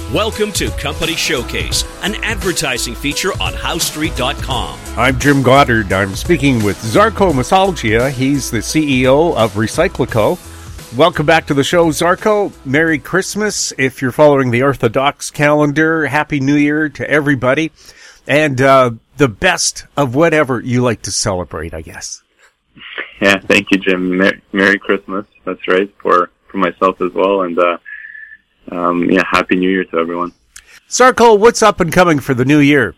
Welcome to Company Showcase, an advertising feature on HowStreet.com. I'm Jim Goddard. I'm speaking with Zarko Masalgia. He's the CEO of Recyclico. Welcome back to the show, Zarko. Merry Christmas if you're following the Orthodox calendar. Happy New Year to everybody. And the best of whatever you like to celebrate, I guess. Yeah, thank you, Jim. Merry Christmas. That's right, for myself as well. And Happy New Year to everyone. Zarko, what's up and coming for the new year?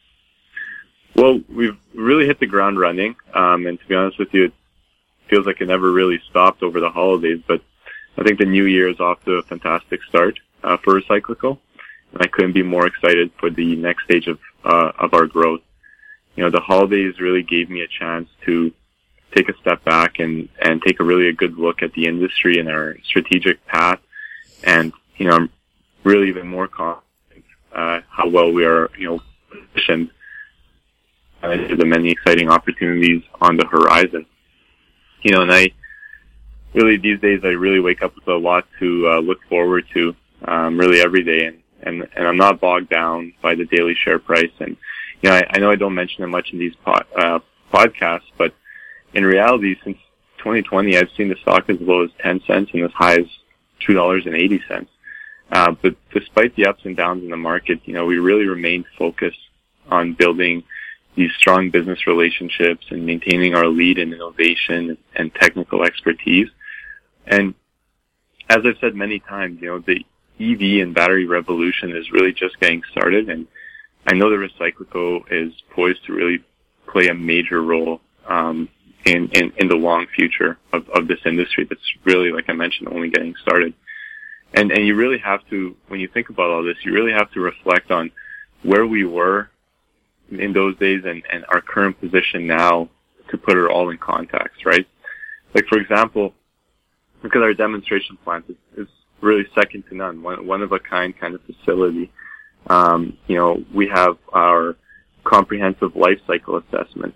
Well, we've really hit the ground running. And to be honest with you, it feels like it never really stopped over the holidays. But I think the new year is off to a fantastic start for Recyclico. And I couldn't be more excited for the next stage of our growth. You know, the holidays really gave me a chance to take a step back and take a good look at the industry and our strategic path. And, you know, I'm really even more confident how well we are, positioned to the many exciting opportunities on the horizon. You know, and these days I really wake up with a lot to look forward to, really every day. And I'm not bogged down by the daily share price. And, I know I don't mention it much in these podcasts, but in reality, since 2020, I've seen the stock as low as 10 cents and as high as $2.80. But despite the ups and downs in the market, we really remained focused on building these strong business relationships and maintaining our lead in innovation and technical expertise. And as I've said many times, the EV and battery revolution is really just getting started. And I know that Recyclico is poised to really play a major role in the long future of this industry that's really, like I mentioned, only getting started. And you really have to, when you think about all this, you really have to reflect on where we were in those days and our current position now to put it all in context, right? Like, for example, because our demonstration plant is really second to none, one of a kind of facility. We have our comprehensive life cycle assessment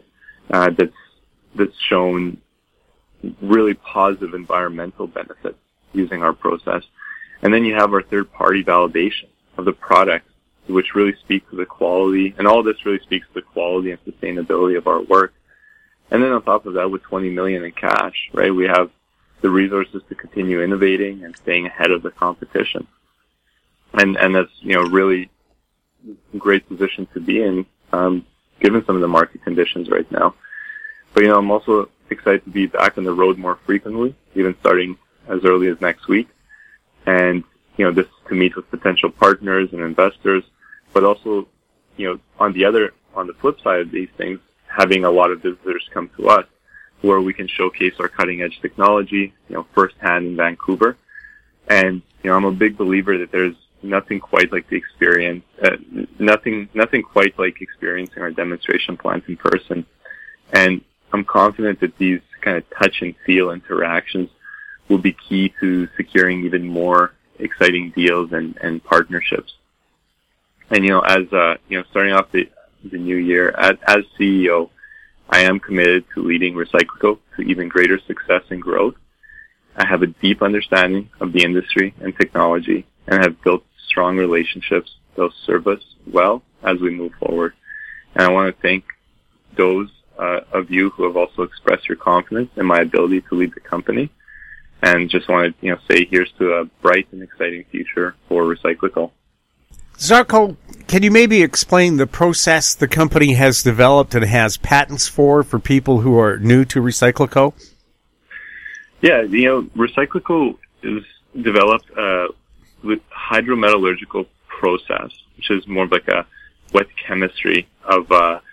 that's shown really positive environmental benefits using our process. And then you have our third-party validation of the product, which really speaks to the quality, and all this really speaks to the quality and sustainability of our work. And then on top of that, with $20 million in cash, right, we have the resources to continue innovating and staying ahead of the competition. And that's, really great position to be in, given some of the market conditions right now. But, I'm also excited to be back on the road more frequently, even starting as early as next week. And, this to meet with potential partners and investors, but also, on the flip side of these things, having a lot of visitors come to us where we can showcase our cutting edge technology, firsthand in Vancouver. And, I'm a big believer that there's nothing quite like the experience, nothing quite like experiencing our demonstration plant in person. And I'm confident that these kind of touch and feel interactions will be key to securing even more exciting deals and partnerships. And, starting off the new year, as CEO, I am committed to leading Recyclico to even greater success and growth. I have a deep understanding of the industry and technology and have built strong relationships that will serve us well as we move forward. And I want to thank those of you who have also expressed your confidence in my ability to lead the company. And just want to, say here's to a bright and exciting future for Recyclico. Zarko, can you maybe explain the process the company has developed and has patents for people who are new to Recyclico? Yeah, Recyclico is developed with hydrometallurgical process, which is more of like a wet chemistry of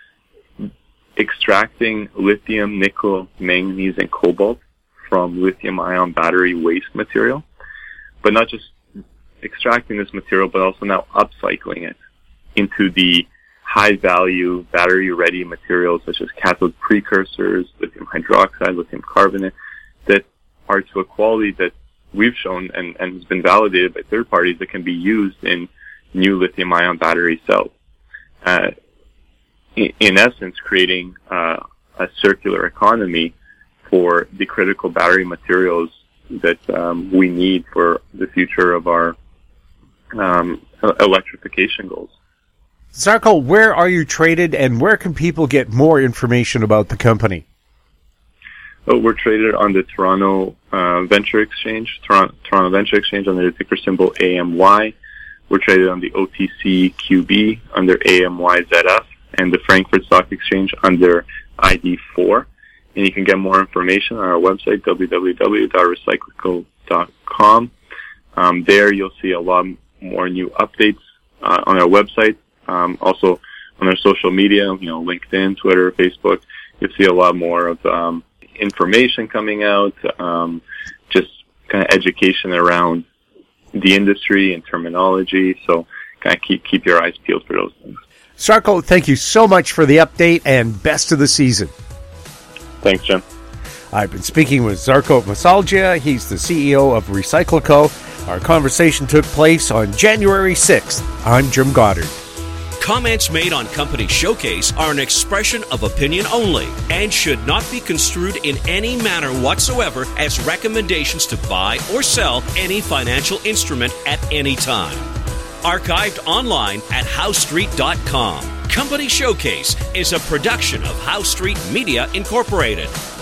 extracting lithium, nickel, manganese, and cobalt from lithium-ion battery waste material, but not just extracting this material, but also now upcycling it into the high-value battery-ready materials such as cathode precursors, lithium hydroxide, lithium carbonate, that are to a quality that we've shown and has been validated by third parties that can be used in new lithium-ion battery cells. In essence, creating a circular economy for the critical battery materials that we need for the future of our electrification goals. Zarko, where are you traded, and where can people get more information about the company? Oh, we're traded on the Toronto Venture Exchange, Toronto Venture Exchange under the ticker symbol AMY. We're traded on the OTCQB under AMYZF, and the Frankfurt Stock Exchange under ID4. And you can get more information on our website, www.recyclico.com. There you'll see a lot more new updates on our website. Also on our social media, LinkedIn, Twitter, Facebook, you'll see a lot more of information coming out, just kind of education around the industry and terminology. So kind of keep your eyes peeled for those things. Zarko, thank you so much for the update, and best of the season. Thanks, Jim. I've been speaking with Zarko Masalgia. He's the CEO of Recyclico. Our conversation took place on January 6th. I'm Jim Goddard. Comments made on Company Showcase are an expression of opinion only and should not be construed in any manner whatsoever as recommendations to buy or sell any financial instrument at any time. Archived online at HowStreet.com. Company Showcase is a production of How Street Media Incorporated.